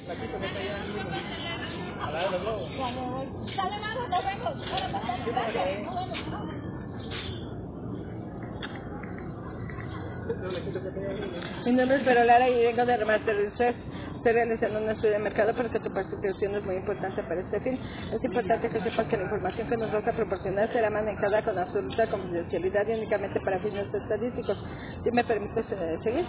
Aquí con esta ya a la de los lobos. Dale mano, no vengo. Mi nombre es Vero Lara y vengo de Remaster Research. Estoy realizando un estudio de mercado porque tu participación es muy importante para este fin. Es importante que sepas que la información que nos vas a proporcionar será manejada con absoluta confidencialidad y únicamente para fines estadísticos. ¿Sí me permites seguir?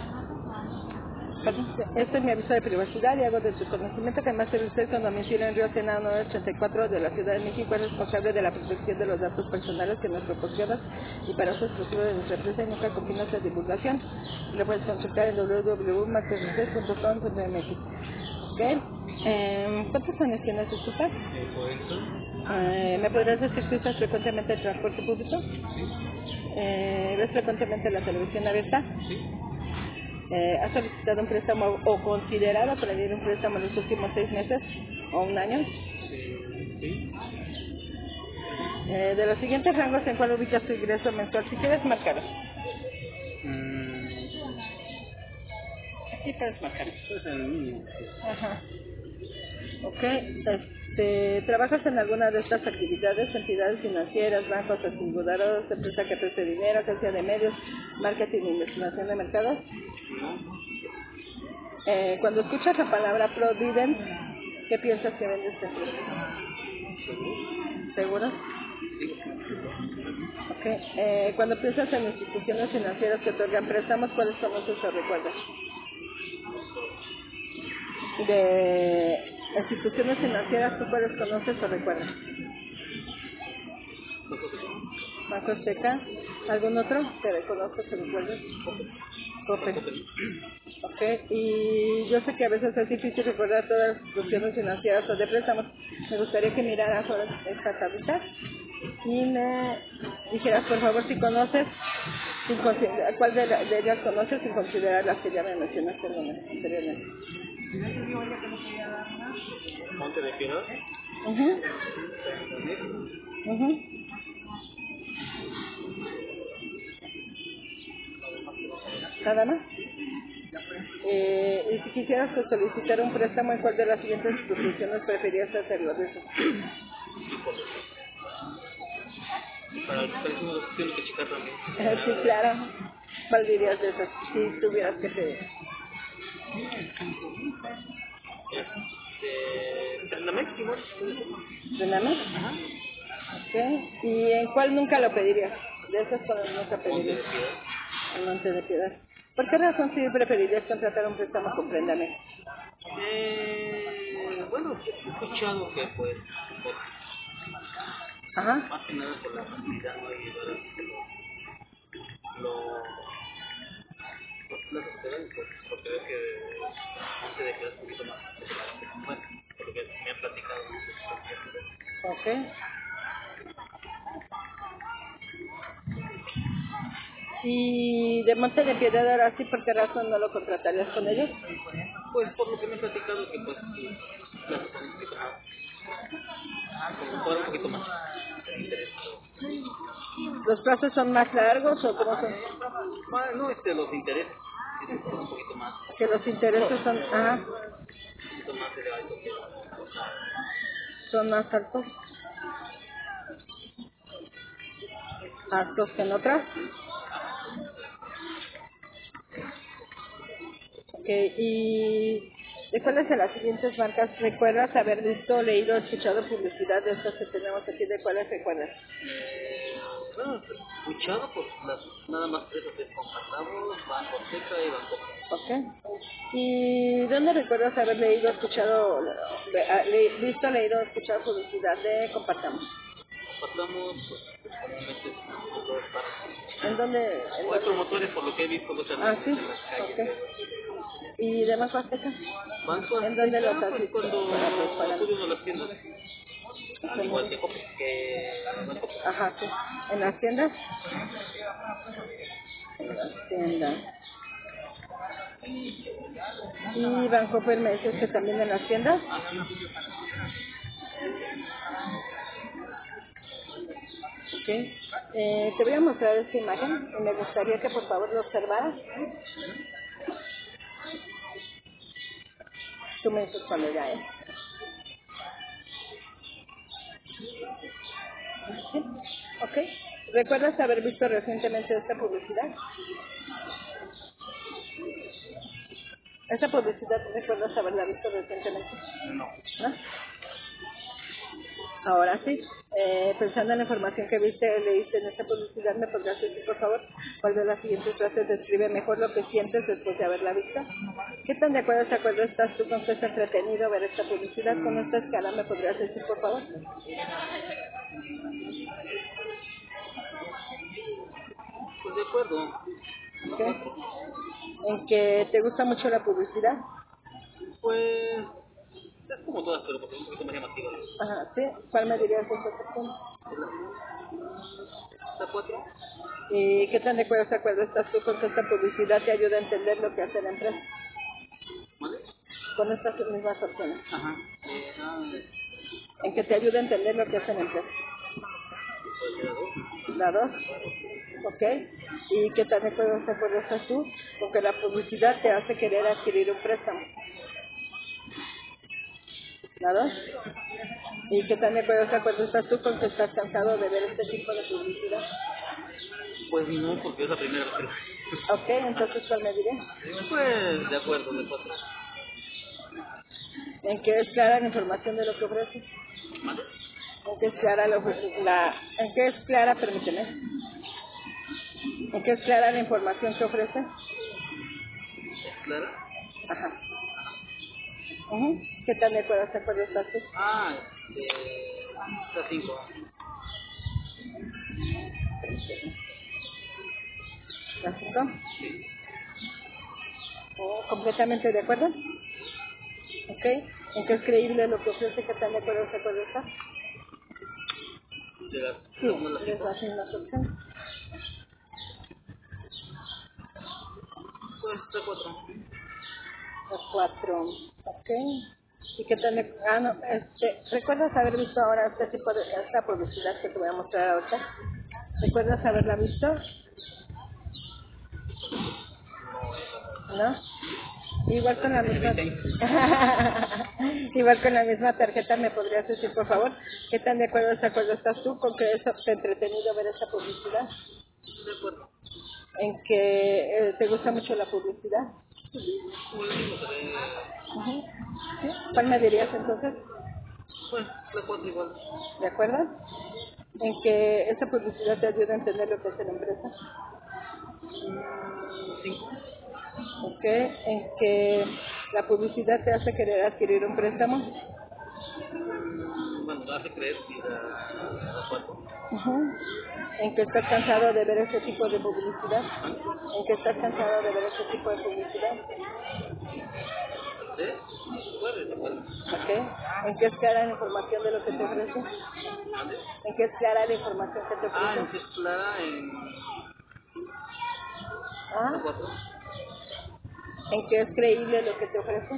Este es mi aviso de privacidad y hago de su conocimiento que Master Research, con domicilio en Río Sena 984 de la Ciudad de México, es responsable de la protección de los datos personales que nos proporcionas y para uso exclusivo de nuestra empresa y nunca con fines de divulgación. Lo puedes consultar en www.masterresearch.com.mx. ¿Okay? ¿Cuántos años tienes, disculpa? ¿Me podrías decir si usas frecuentemente el transporte público? ¿Ves frecuentemente la televisión abierta? ¿Has solicitado un préstamo o considerado pedir un préstamo en los últimos 6 meses o un año? Sí. De los siguientes rangos, ¿en cuál ubicas tu ingreso mensual? Si quieres marcarlo. Aquí puedes marcarlo. Es el mínimo. Ajá. Ok. ¿Trabajas en alguna de estas actividades? Entidades financieras, bancos, aseguradoras, empresa que preste dinero, agencia de medios, marketing e investigación de mercados. Cuando escuchas la palabra Provident, ¿qué piensas que vende esta empresa? ¿Seguro? Okay. Cuando piensas en instituciones financieras que otorgan préstamos, ¿cuáles conoces o recuerdas? De instituciones financieras, ¿tú cuáles conoces o recuerdas? Banco Azteca. ¿Algún otro que reconozcas o recuerdas? Cope. Ok, y yo sé que a veces es difícil recordar todas las instituciones financieras o de préstamos. Me gustaría que miraras ahora esta tablita y me dijeras, por favor, si conoces, cuál de ellas conoces sin considerar las que ya me mencionaste anteriormente. Monte de Piedad. Uh-huh. Uh-huh. ¿Nada más? Y si quisieras solicitar un préstamo, ¿en cuál de las siguientes instituciones preferirías hacerlo? De eso. Para el préstamo tiene que checar también. Sí, claro. ¿Cuál dirías de esas? Si tuvieras que pedir. ¿Tendamés, igual? ¿De nada más? Ok. ¿Y en cuál nunca lo pedirías? De esas cuales nunca pedirías. El Monte de Piedad. ¿Por qué razón sí preferirías contratar un préstamo con Préndame? Bueno, he escuchado que pues Ajá. más que nada por la facilidad, ¿no? Y ahora sí que los plazos que dan, pues porque veo que Monte de Piedad es un poquito más bueno, por lo que me han platicado. Ok. ¿Y de Monte de Piedad ahora sí por qué razón no lo contratarías con ellos? Pues por lo que me han platicado que pues sí, plazos son un poquito más, como un poquito más interesados. ¿Los plazos son más largos o cómo son? Bueno, no, los intereses, sí, son un poquito más, Que los intereses son, ajá, un poquito más elevados que son más altos que en otras. Okay. ¿Y de cuáles de las siguientes marcas recuerdas haber visto, leído, escuchado publicidad de estas que tenemos aquí? ¿De cuáles recuerdas? bueno, escuchado pues nada más tres que compartamos, Banco Azteca y Banco. Okay. ¿Y dónde recuerdas haber leído, escuchado, visto, leído, escuchado publicidad de Compartamos? Compartamos pues comúnmente en todas partes. ¿En dónde? O hay promotores por lo que he visto los anuncios Sí, en las calles. ok. ¿Y de Banco Azteca? Banco ¿En dónde los Azteca has pues visto? cuando acudo a las tiendas, al igual Pues, que Banco. ajá, sí. ¿En las tiendas? En las tiendas. ¿Y Bancomer me dices que también en las tiendas? Ok. Te voy a mostrar esta imagen y me gustaría que por favor lo observaras. Tú me dices cuando ya es. ¿Sí? ¿Ok? ¿Recuerdas haber visto recientemente esta publicidad? ¿Esta publicidad recuerdas haberla visto recientemente? No. ¿No? Ahora sí, pensando en la información que viste, leíste en esta publicidad, ¿me podrías decir, por favor, cuál de las siguientes frases describe mejor lo que sientes después de haberla visto? ¿Qué tan de acuerdo estás tú con que es entretenido ver esta publicidad? Con esta escala, ¿me podrías decir, por favor? Pues de acuerdo. ¿Ok? ¿En que te gusta mucho la publicidad? Pues es como todas, pero porque es un poquito más llamativa. Ajá, ¿sí? ¿Cuál me dirías de esta sección? ¿La 4? ¿Y qué tan de acuerdo estás tú con que esta publicidad te ayuda a entender lo que hace la empresa? ¿Vale? Con estas mismas opciones. Ajá. ¿En que te ayuda a entender lo que hace la empresa? La 2. ¿Ok? ¿Y qué tan de acuerdo estás tú con que la publicidad te hace querer adquirir un préstamo? La 2. ¿Y qué tan de acuerdo estás tú con que estás cansado de ver este tipo de publicidad? Pues no, porque es la primera vez que lo ¿Ok? Entonces, ¿cuál me diré? Pues de acuerdo, de 4. ¿En que es clara la información de lo que ofrece? ¿Vale? ¿En que es clara ¿En qué es clara, permíteme? ¿En qué es clara la información que ofrece? ¿Es clara? Ajá. ¿Qué tan de acuerdo estás tú? Ah, la 5. ¿La 5? ¿Completamente de acuerdo? ¿Ok? ¿En qué es creíble lo que ofrece? ¿Qué tan de acuerdo estás? De las Sí, no las les 5. das las opciones. Pues de 4. Las 4. ¿Ok? ¿Y qué tal? No, ¿recuerdas haber visto ahora este tipo de esta publicidad que te voy a mostrar ahorita? ¿Recuerdas haberla visto? ¿No? Igual con la misma igual con la misma tarjeta me podrías decir, por favor, ¿qué tan de acuerdo estás tú con que es entretenido ver esta publicidad? De acuerdo. ¿En que te gusta mucho la publicidad? Como le digo, Ujú. ¿Sí? ¿Cuál me dirías entonces? pues la 4 igual. ¿De acuerdo? ¿En que esa publicidad te ayuda a entender lo que es la empresa? 5. ¿Ok? ¿En que la publicidad te hace querer adquirir un préstamo? Bueno, me hace creer que la 4. Ujú. ¿En que estás cansado de ver ese tipo de publicidad? ¿En que estás cansado de ver ese tipo de publicidad? ¿Sí? Puede, de acuerdo. ¿Ok? ¿En que es clara la información de lo que te ofrece? ¿Vale? ¿En que es clara la información que te Ah, ofrece? es clara en la ¿Ah? 4. ¿En que es creíble lo que te ofrece?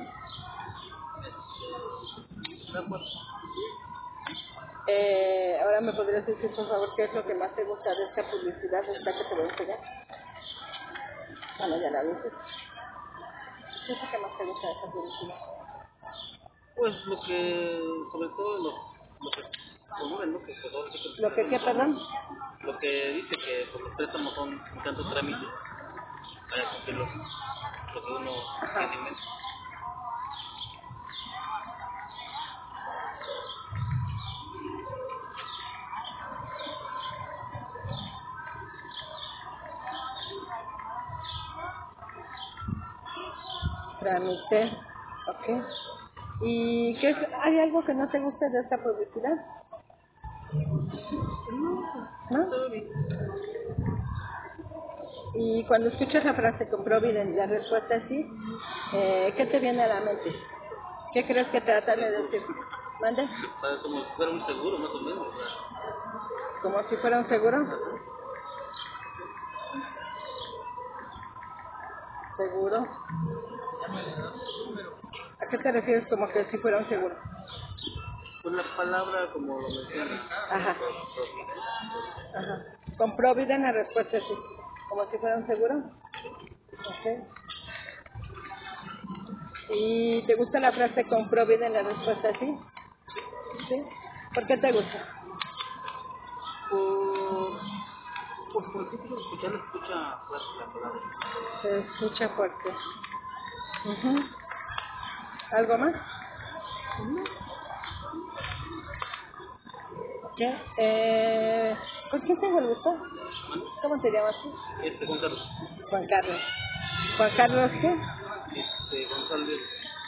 De acuerdo. Ahora me podrías decir, por favor, qué es lo que más te gusta de esta publicidad, esta que te voy a enseñar. Bueno, ya la dices. ¿Qué es lo que más te gusta de esta publicidad? Pues lo que, sobre todo lo que promueven, ¿no? Que pues ahora sí que ¿Lo que qué, perdón? lo que dice que pues, los préstamos son tantos trámites para cumplir lo que uno tiene en mente. Trámite. Ok. ¿Y qué es, hay algo que no te guste de esta publicidad? ¿No? Todo bien. Y cuando escuchas la frase con Providence, la respuesta es sí, ¿qué te viene a la mente? ¿Qué crees que tratan de decir? ¿Mande? Para como si fuera un seguro, más o menos. ¿Como si fuera un seguro? ¿Seguro? ¿A qué te refieres como que si fuera un seguro? Pues la palabra, como lo menciona, Ajá. Providence. Ajá. Con Providence la respuesta es sí. ¿Como si fuera un seguro? Ok. ¿Y te gusta la frase compró bien en la respuesta sí? ¿Sí? ¿Por qué te gusta? Por el título de escuchar, la escucha fuerte la palabra. Se escucha fuerte. Ujú. ¿Algo más? ¿Qué? ¿Por qué te gusta? ¿Cómo te llamas tú? Juan Carlos. Juan Carlos. ¿Juan Carlos qué? González.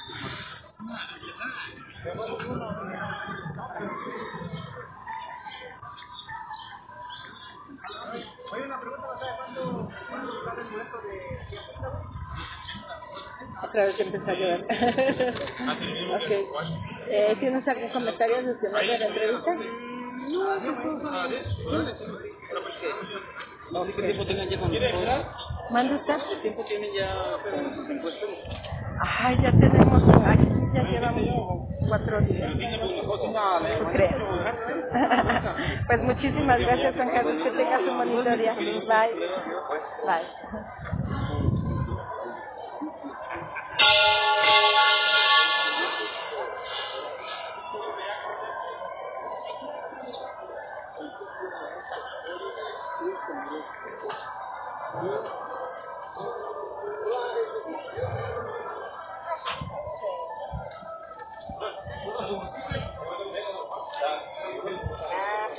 Otra vez empezó a llover. Ok. ¿Tienes algún comentario adicional de la entrevista? ¿Qué tiempo tengan ya con sus encuestas? ¿Manda usted? ¿Qué tiempo tienen ya con sus encuestas? Ay, ya tenemos, aquí ya llevamos como 4 días. No creo. Pues muchísimas gracias, Juan Carlos, que tengas un bonito día. Bye. Bye.